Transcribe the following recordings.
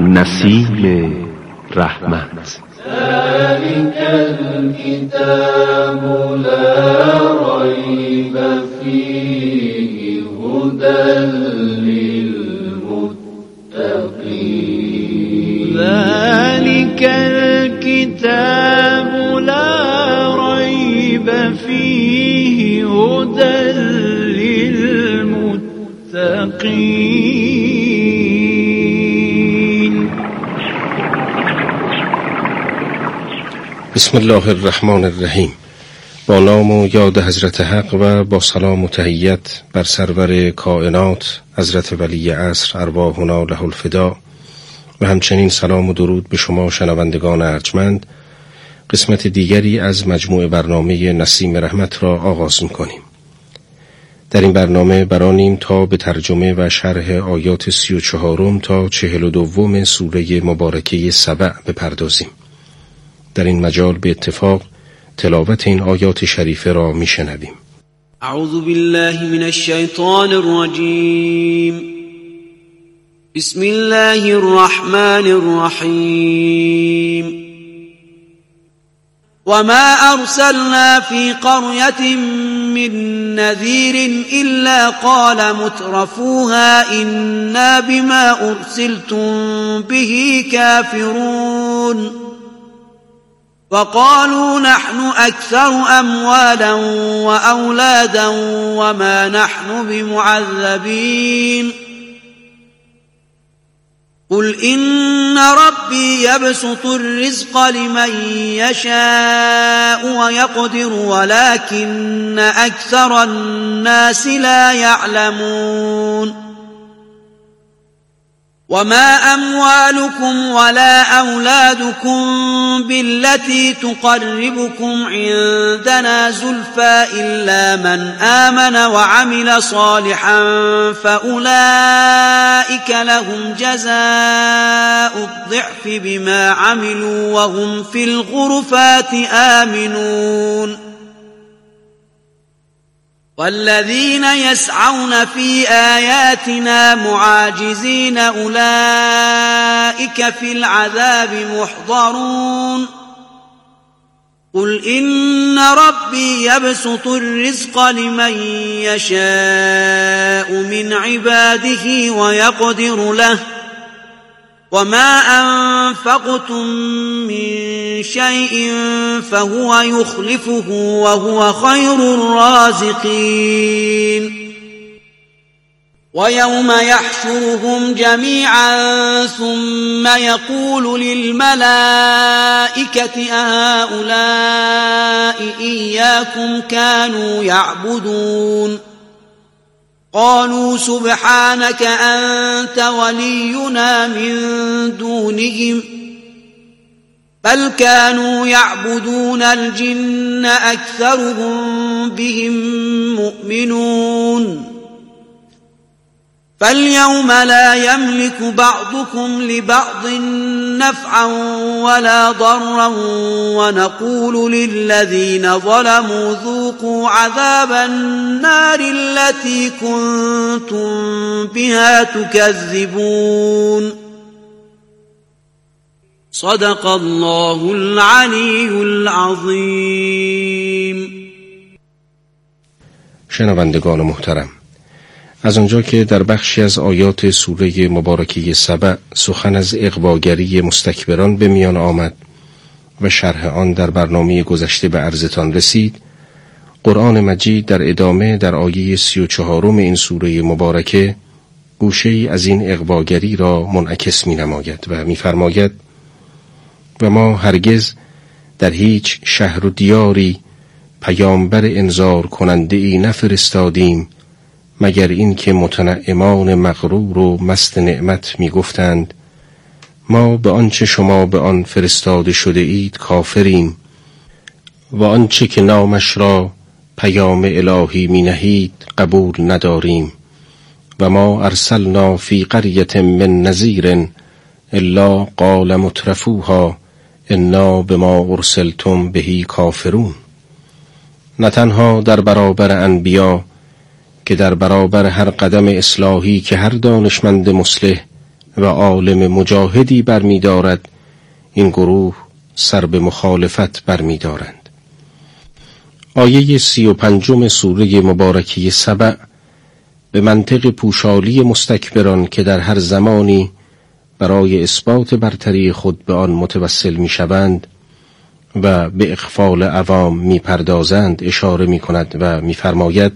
نسیم رحمت. ذلك الكتاب لا ريب فيه هدى للمتقين. ذلك الكتاب لا ريب فيه هدى للمتقين. بسم الله الرحمن الرحیم. با نام و یاد حضرت حق و با سلام و تحیت بر سرور کائنات حضرت ولی عصر ارواحنا له الفدا و همچنین سلام و درود به شما شنوندگان ارجمند. قسمت دیگری از مجموع برنامه نسیم رحمت را آغاز می‌کنیم. در این برنامه برانیم تا به ترجمه و شرح آیات 34 تا 42 سوره مبارکه سبع بپردازیم. در این مجال به اتفاق تلاوت این آیات شریفه را میشنویم. اعوذ بالله من الشیطان الرجیم. بسم الله الرحمن الرحیم. وما أرسلنا في قرية من نذير إلا قال مترفوها إنا بما أرسلتم به كافرون وقالوا نحن أكثر أموالا وأولادا وما نحن بمعذبين قل إن ربي يبسط الرزق لمن يشاء ويقدر ولكن أكثر الناس لا يعلمون وما أموالكم ولا أولادكم بالتي تقربكم عندنا زلفى إلا من آمن وعمل صالحا فأولئك لهم جزاء الضعف بما عملوا وهم في الغرفات آمنون والذين يسعون في آياتنا معاجزين أولئك في العذاب محضرون قل إن ربي يبسط الرزق لمن يشاء من عباده ويقدر له وما أنفقتم من شيء فهو يخلفه وهو خير الرازقين ويوم يحشرهم جميعا ثم يقول للملائكة أهؤلاء إياكم كانوا يعبدون قالوا سبحانك أنت ولينا من دونهم بل كانوا يعبدون الجن أكثرهم بهم مؤمنون فاليوم لا يملك بعضكم لبعض نفعا ولا ضرا ونقول للذين ظلموا ذوقوا عذاب النار التي كنتم بها تكذبون صدق الله العلي العظيم. شنوندگان محترم، از آنجا که در بخشی از آیات سوره مبارکه سبع سخن از اغواگری مستکبران به میان آمد و شرح آن در برنامه گذشته به عرضتان رسید، قرآن مجید در ادامه در آیه 34 این سوره مبارکه گوشه‌ای از این اغواگری را منعکس می نماید و می فرماید و ما هرگز در هیچ شهر و دیاری پیامبر انذار کننده ای نفرستادیم مگر این که متنعمان مغرور و مست نعمت می گفتند ما به آنچه شما به آن فرستاده شده اید کافریم و آنچه که نامش را پیام الهی می نهید قبول نداریم و ما ارسلنا فی قریة من نذیر الا قال مترفوها انا بما ارسلتم بهی کافرون. نه تنها در برابر انبیا که در برابر هر قدم اصلاحی که هر دانشمند مصلح و عالم مجاهدی برمی‌دارد، این گروه سر به مخالفت برمی‌دارند. آیه 35 سوره مبارکه سبع به منطق پوشالی مستکبران که در هر زمانی برای اثبات برتری خود به آن متوسل می‌شوند و به اغفال عوام می‌پردازند اشاره می‌کند و می‌فرماید: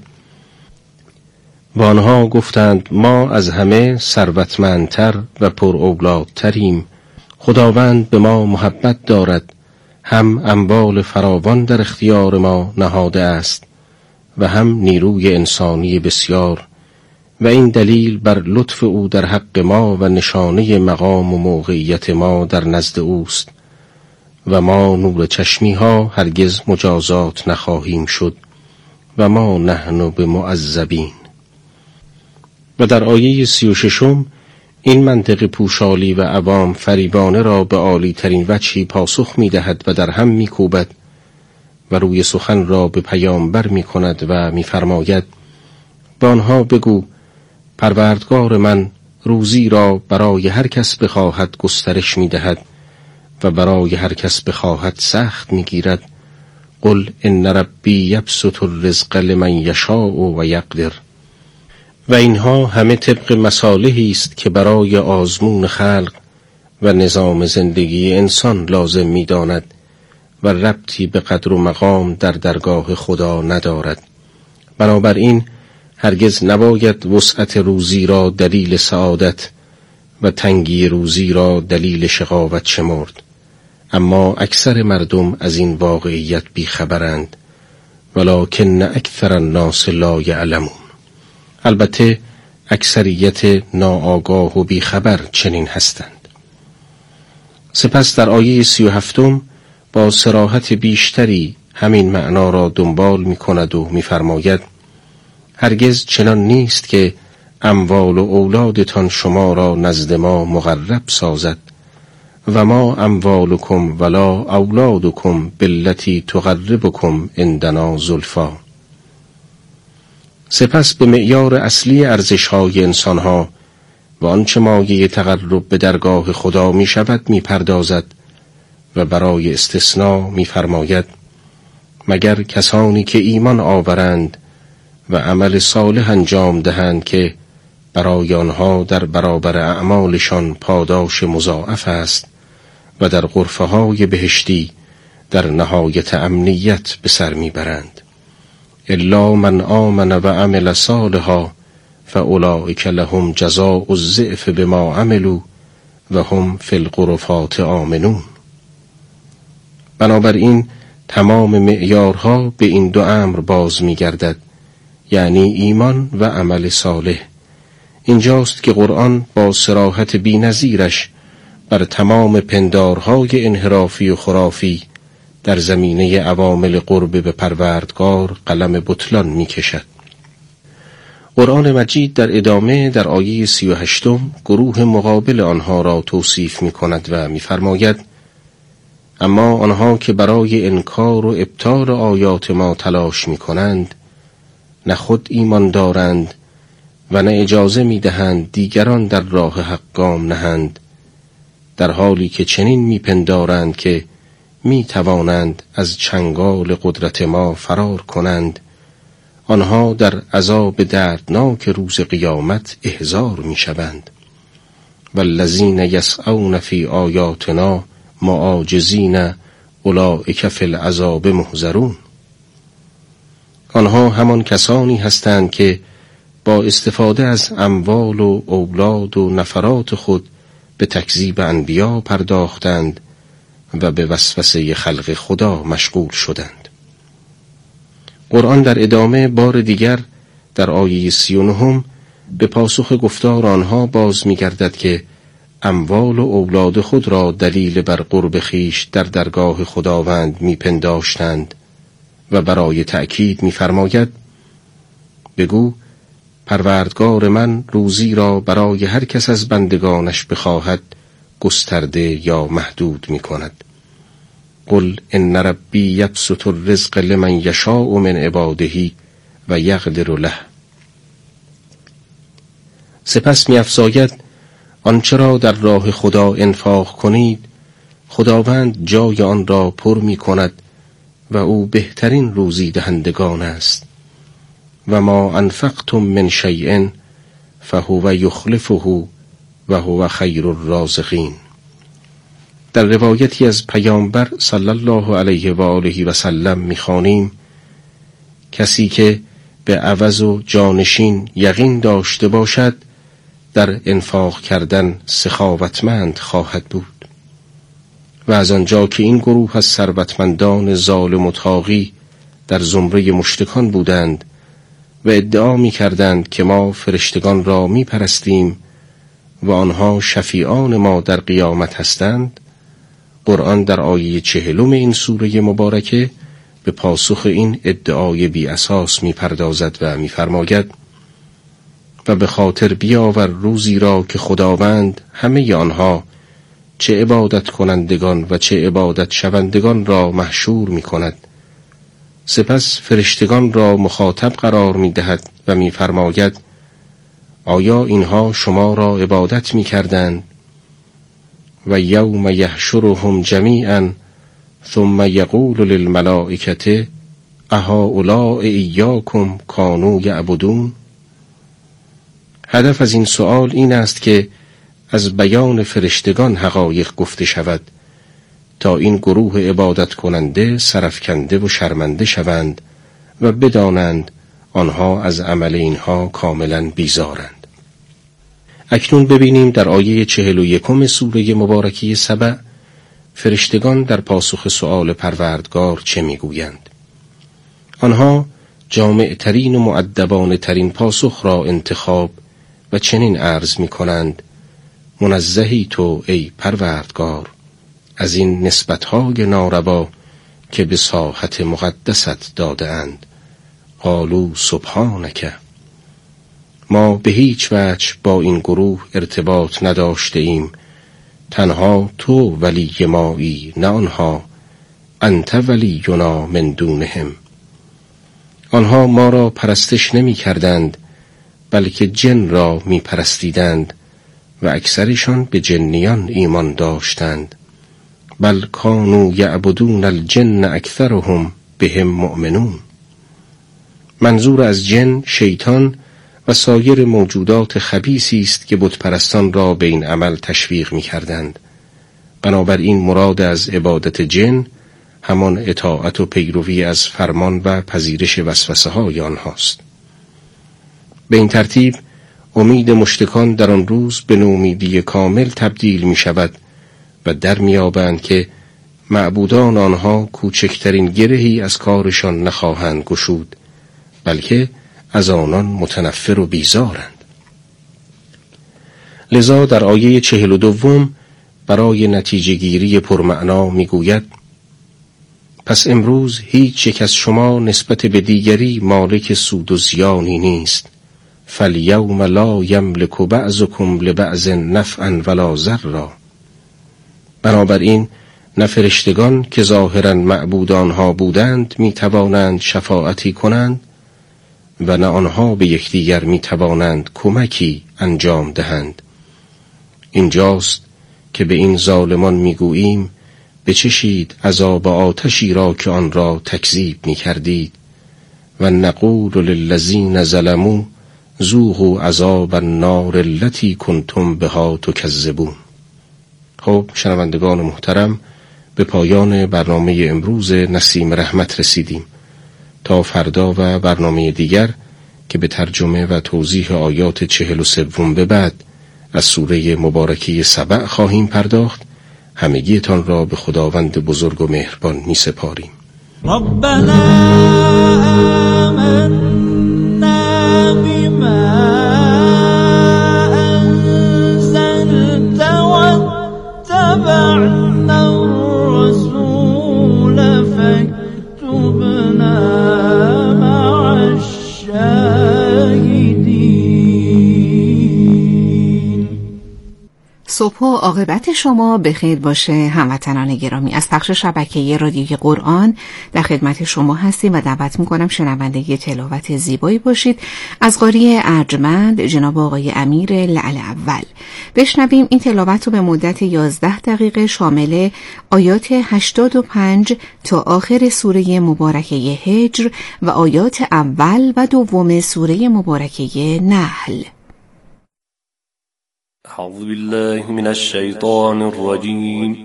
و آنها گفتند ما از همه ثروتمندتر و پراولادتریم. خداوند به ما محبت دارد، هم اموال فراوان در اختیار ما نهاده است و هم نیروی انسانی بسیار، و این دلیل بر لطف او در حق ما و نشانه مقام و موقعیت ما در نزد اوست و ما نور چشمی ها هرگز مجازات نخواهیم شد و ما نحن بمعذبین. و در آیه 36 این منطق پوشالی و عوام فریبانه را به عالی ترین وجهی پاسخ می دهد و در هم می کوبد و روی سخن را به پیامبر می کند و می فرماید: به آنها بگو پروردگار من روزی را برای هر کس بخواهد گسترش می دهد و برای هر کس بخواهد سخت می گیرد. قل ان ربی یبسط الرزق لمن یشاء و یقدر. و اینها همه طبق مصالحی است که برای آزمون خلق و نظام زندگی انسان لازم می داند و ربطی به قدر و مقام در درگاه خدا ندارد. بنابراین هرگز نباید وسعت روزی را دلیل سعادت و تنگی روزی را دلیل شقاوت شمرد. اما اکثر مردم از این واقعیت بیخبرند، ولکن اکثر الناس لا یعلمون. البته اکثریت ناآگاه و بیخبر چنین هستند. سپس در آیه 37 با صراحت بیشتری همین معنا را دنبال می کند و می فرماید: هرگز چنان نیست که اموال و اولادتان شما را نزد ما مقرب سازد و ما اموالکم ولا اولادکم بالتی تقربکم عندنا زلفا. سپس به معیار اصلی ارزش‌های انسان‌ها و آنچه مایه تقرب به درگاه خدا می شود می پردازد و برای استثناء می فرماید: مگر کسانی که ایمان آورند و عمل صالح انجام دهند که برای آنها در برابر اعمالشان پاداش مضاعف است و در غرفه‌های بهشتی در نهایت امنیت به سر میبرند. الا من آمن و عمل صالحا فاولئک لهم جزاء الضعف بما عملوا و هم فی الغرفات آمنون. بنابراین تمام معیارها به این دو امر باز میگردد، یعنی ایمان و عمل صالح. اینجاست که قرآن با صراحت بی‌نظیرش بر تمام پندارهای انحرافی و خرافی در زمینه عوامل قرب به پروردگار قلم بطلان می کشد. قرآن مجید در ادامه در آیه 38 گروه مقابل آنها را توصیف می کند و می فرماید: اما آنها که برای انکار و ابطال آیات ما تلاش می کنند نه خود ایمان دارند و نه اجازه می دهند دیگران در راه حق گام نهند، در حالی که چنین می پندارند که می توانند از چنگال قدرت ما فرار کنند. آنها در عذاب دردناک روز قیامت احضار می شوند. والذین یسعون فی آیاتنا معاجزین اولئک فی العذاب محضرون. آنها همان کسانی هستند که با استفاده از اموال و اولاد و نفرات خود به تکذیب انبیا پرداختند و به وسوسه خلق خدا مشغول شدند. قرآن در ادامه بار دیگر در آیه 39 به پاسخ گفتار آنها باز می‌گردد که اموال و اولاد خود را دلیل بر قرب خویش در درگاه خداوند می‌پنداشتند و برای تأکید می‌فرماید: بگو پروردگار من روزی را برای هر کس از بندگانش بخواهد گسترده یا محدود می‌کند. قل ان ربی یبسط الرزق لمن یشاء من عباده و یقدر له. سپس می‌افزاید: آنچه را در راه خدا انفاق کنید خداوند جای آن را پر می کند و او بهترین روزی دهندگان است. و ما انفقتم من شیء فهو یخلفه و هو خیر الرازقین. در روایتی از پیامبر صلی الله علیه و آله و سلم می‌خوانیم کسی که به عوض و جانشین یقین داشته باشد در انفاق کردن سخاوتمند خواهد بود. و از آنجا که این گروه از ثروتمندان ظالم و طاغی در زمره مشرکان بودند و ادعا می‌کردند که ما فرشتگان را می‌پرستیم و آنها شفیعان ما در قیامت هستند، قرآن در آیه 40 این سوره مبارکه به پاسخ این ادعای بی اساس می‌پردازد و می‌فرماید و به خاطر بیاور روزی را که خداوند همه آنها چه عبادت کنندگان و چه عبادت شوندگان را محشور می‌کند. سپس فرشتگان را مخاطب قرار می‌دهد و می‌فرماید آیا اینها شما را عبادت می‌کردند؟ و یوم یحشرهم جمیعا ثم یقول للملائکة اهؤلاء ایاکم کانوا یعبدون. هدف از این سؤال این است که از بیان فرشتگان حقایق گفته شود تا این گروه عبادت کننده سرفکنده و شرمنده شوند و بدانند آنها از عمل اینها کاملا بیزارند. اکنون ببینیم در آیه 41 سوره مبارکه سبع فرشتگان در پاسخ سؤال پروردگار چه میگویند. آنها جامع ترین و مؤدبانه ترین پاسخ را انتخاب و چنین عرض می کنند منزهی تو ای پروردگار از این نسبتهای ناروا که به ساحت مقدست داده اند. قالوا سبحانک، ما به هیچ وجه با این گروه ارتباط نداشته ایم، تنها تو ولی مایی نه آنها، انت ولینا من دونهم. آنها ما را پرستش نمی کردند بلکه جن را می پرستیدند و اکثرشان به جنیان ایمان داشتند. بل کانوا یعبدون الجن اکثرهم بهم مؤمنون. منظور از جن شیطان و سایر موجودات خبیثی است که بت پرستان را به این عمل تشویق می کردند. بنابراین مراد از عبادت جن همان اطاعت و پیروی از فرمان و پذیرش وسوسه های آنهاست. به این ترتیب امید مشرکان در آن روز به نومیدی کامل تبدیل می شود و در می یابند که معبودان آنها کوچکترین گرهی از کارشان نخواهند گشود بلکه از آنان متنفر و بیزارند. لذا در آیه 42 برای نتیجه گیری پرمعنا می گوید پس امروز هیچ یک از شما نسبت به دیگری مالک سود و زیانی نیست. فالیوم لا یملک بعضکم لبعض نفعا ولا ضرا. بنابراین نه فرشتگان که ظاهراً معبودانها بودند می توانند شفاعتی کنند و نه آنها به یکدیگر می توانند کمکی انجام دهند. اینجاست که به این ظالمان می گوییم بچشید عذاب آتشی را که آن را تکذیب می کردید و نقول للذین ظلموا ذوقوا عذاب النار التي کنتم بها تکذبون. خب شنوندگان محترم، به پایان برنامه امروز نسیم رحمت رسیدیم. تا فردا و برنامه دیگر که به ترجمه و توضیح آیات 43 به بعد از سوره مبارکه سبع خواهیم پرداخت، همگیتان را به خداوند بزرگ و مهربان می سپاریم. ربنا آمنا بما انزلت واتبعنا الرسول فاكتبنا مع الشاهدين. صبح و عاقبت شما بخیر باشه هموطنان گرامی. از پخش شبکه رادیوی قرآن در خدمت شما هستیم و دعوت میکنم شنونده تلاوت زیبایی باشید از قاری ارجمند جناب آقای امیر لعل اول. بشنویم این تلاوت رو به مدت 11 دقیقه شامل آیات 85 تا آخر سوره مبارکه هجر و آیات اول و دوم سوره مبارکه نحل. أعوذ بالله من الشيطان الرجيم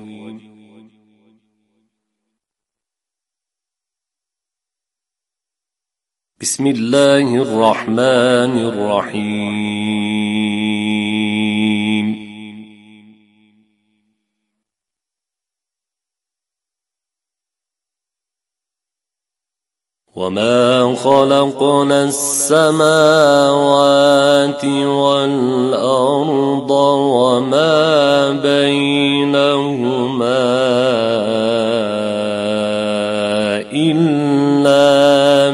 بسم الله الرحمن الرحيم وما خلقنا السماوات والأرض وما بينهما إلا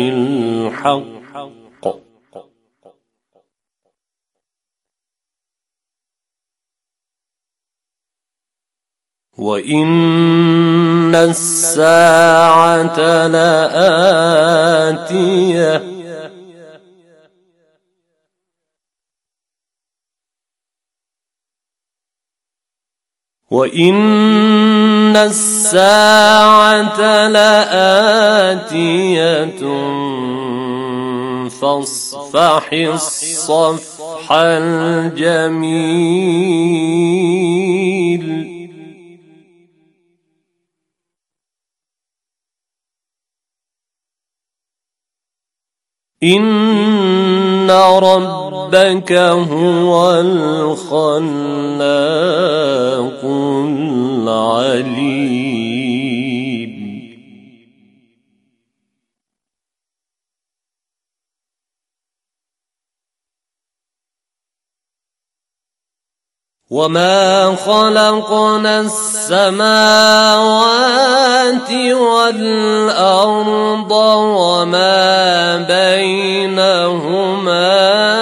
بالحق وإن الساعة لآتية وإن الساعة لآتية فاصفح الصفح الجميل إن ربك هو الخلاق العليم وما خلقنا السماوات والأرض وما بينهما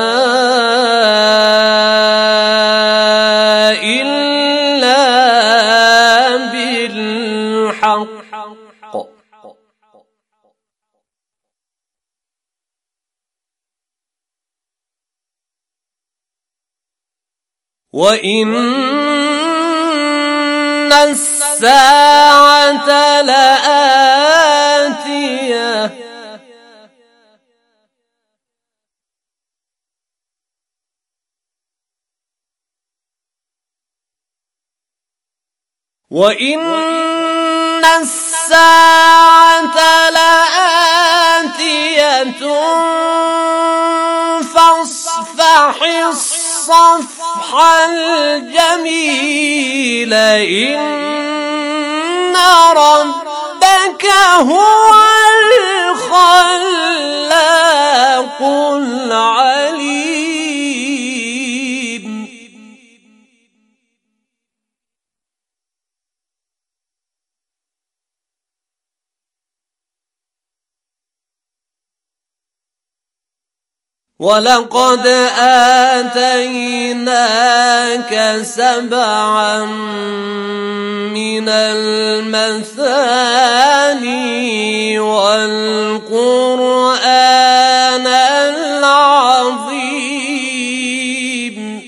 إلا بالحق وإن الساعة لآتية وإن الساعة لآتية فاصفح الصفح الجميل إن ربك هو الخلاق العليم ولقد آتيناك 7 من المثاني والقرآن العظيم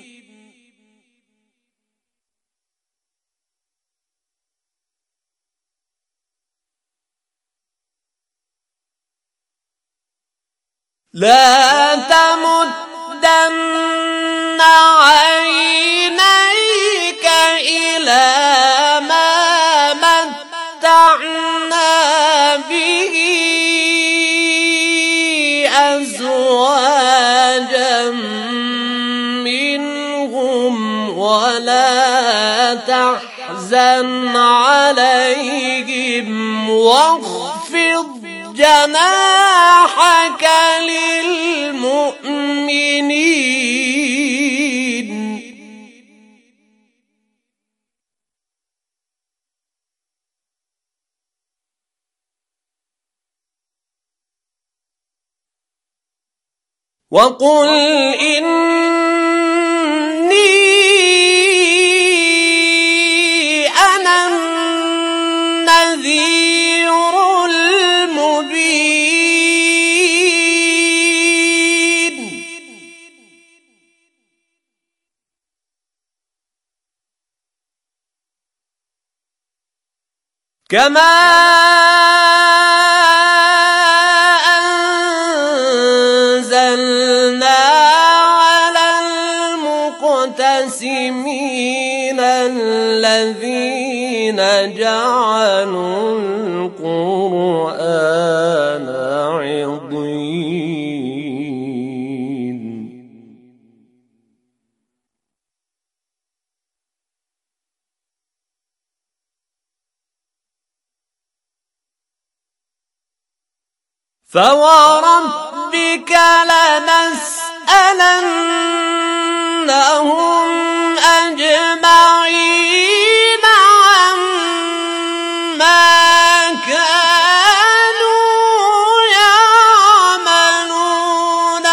لا تمدن عينيك إلى ما متعنا به أزواجا منهم ولا تحزن عليهم واخفض جناحك للمؤمنين وقل إني كما أنزلنا على المقتسمين الذين جعلوا القرآن عضين فوربك لنسألنهم أجمعين عما كانوا يعملون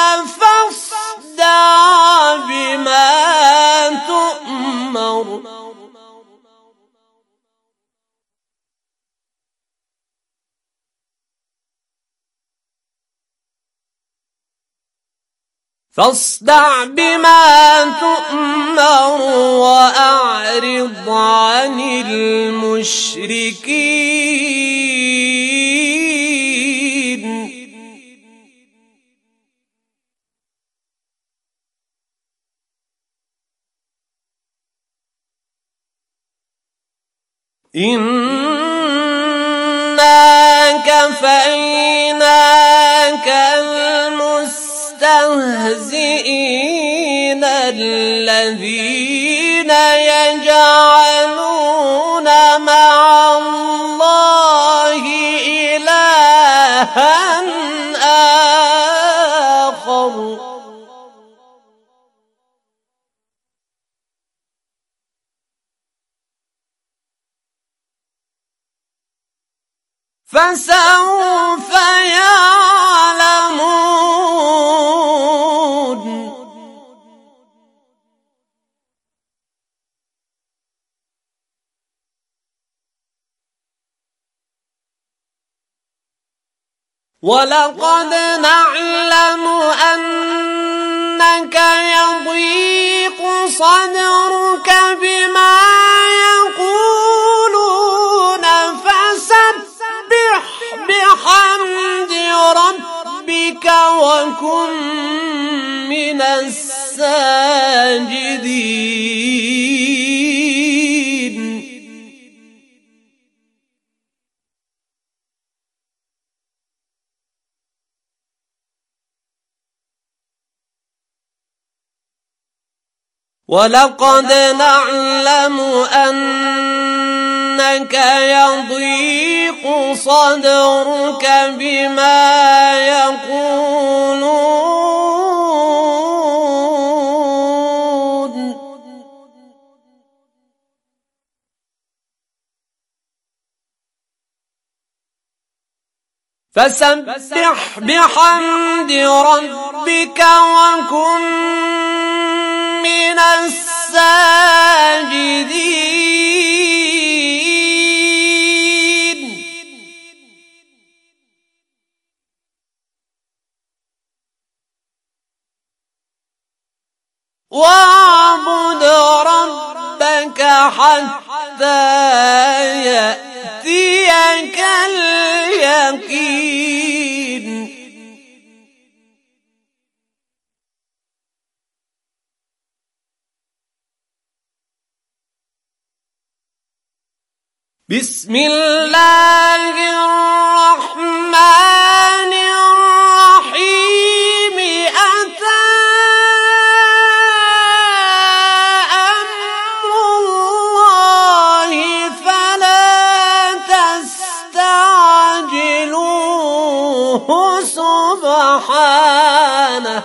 فاصدع بما تؤمر وأعرض عن المشركين إنا كفيناك المستهزئين الذين يجعلون مع الله إلها آخر فسوف يعلمون ولقد نعلم أنك يضيق صدرك بما يقولون فسبح بحمد ربك وكن من الساجدين ولقد نعلم أنك يضيق صدرك بما يقولون فسبح بحمد ربك وكن من الساجدين واعبد ربك حتى يأتيك اليقين بسم الله الرحمن الرحيم أتى أمر الله فلا تستعجلوه سبحانه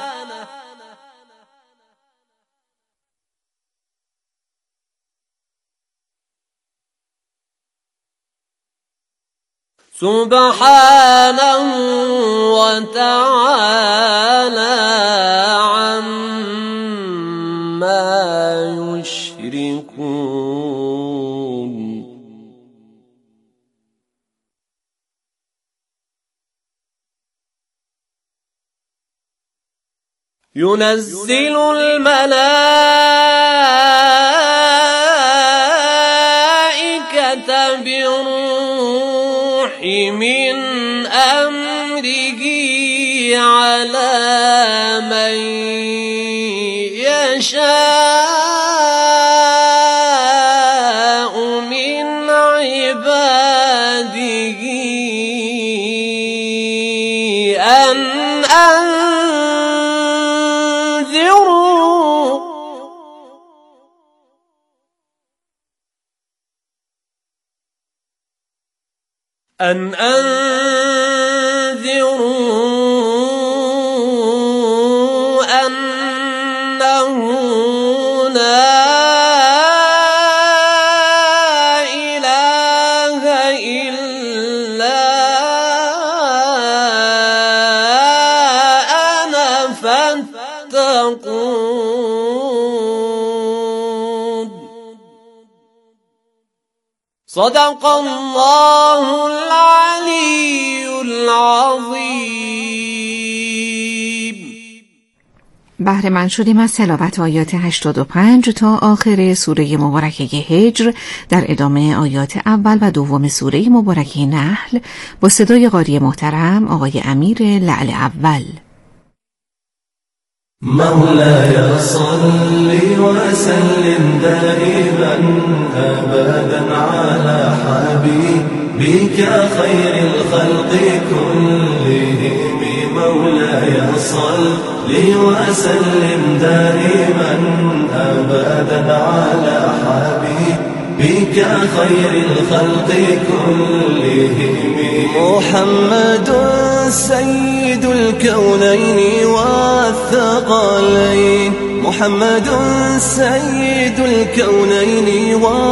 وتعالى عما يشركون ينزل الملائكة بالروح من أمره على من يشاء من عباده أن أنذروا أنه لا إله إلا أنا فاتقون. صدق الله العلي العظیم. بهره مند شدیم از تلاوت آیات 85 تا آخر سوره مبارکه هجر در ادامه آیات اول و دوم سوره مبارکه نحل با صدای قاری محترم آقای امیر لعل اول. مولاي صل وسلم دائما أبدا على حبيبك خير الخلق كلهم. مولاي صل وسلم دائما أبدا على حبيبك خير الخلق كلهم. محمد سيد الكونين والثقلين. محمد سيد الكونين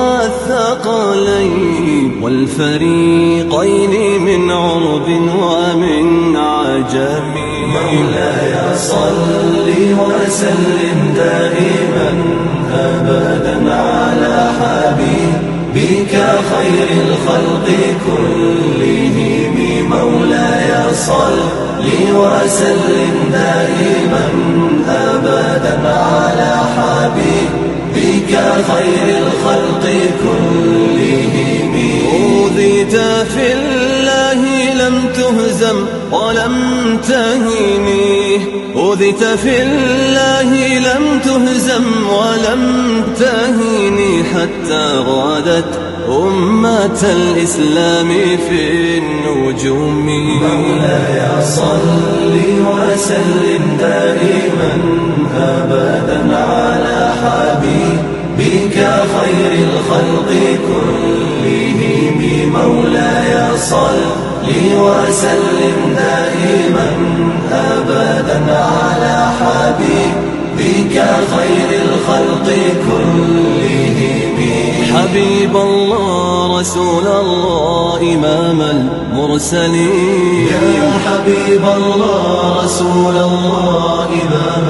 والثقلين والفريقين من عرب ومن عجم. مولاي صل وسلم دائما أبدا على حبيبك خير الخلق كلهم. مولاي صل وسلم دائما أبدا على حبيبك خير الخلق كلهم. أوذيت في الله لم تهزم ولم تهني. أوذيت في الله لم تهزم ولم تهني حتى غادت أمة الإسلام في النجوم. مولاي صل وسلم دائما أبدا على حبيبك خير الخلق كلهم. مولاي صل وسلم دائما أبدا على حبيبك خير الخلق كلهم. حبيب الله رسول الله إمام المرسلين. يا حبيب الله رسول الله إمام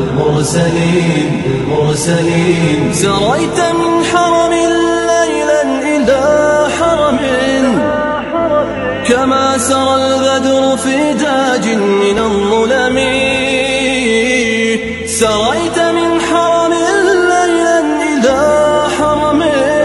المرسلين. سريت من حرم ليلا إلى حرم كما سرى البدر في تاج من الظلم. سريت من حرم ليلا إلى حرم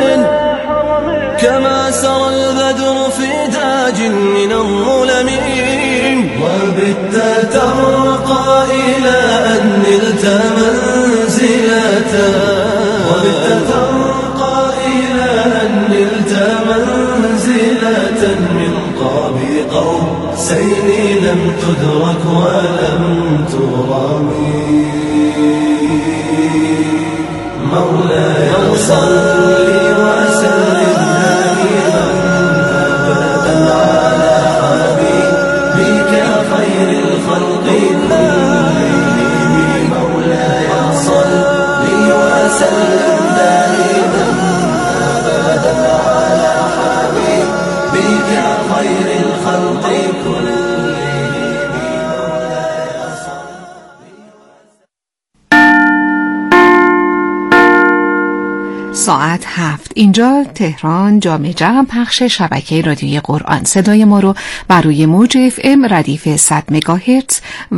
كما سرى البدر في تاج من الظلم. وبت ترقى إلى أن نلت منزلة. وبت ترقى إلى أن نلت منزلة من قاب قوسين لم تدرك ولم ترمي. مولاي صل وسلم دائما أبدا على حبيبك خير الخلق كلهم. مولاي صل وسلم دائما أبدا على حبيبك خير الخلق كلهم. ساعت 7 اینجا تهران جامع جمع پخش شبکه رادیوی قرآن. صدای ما رو بر روی موج FM ردیف 100 مگاهرتز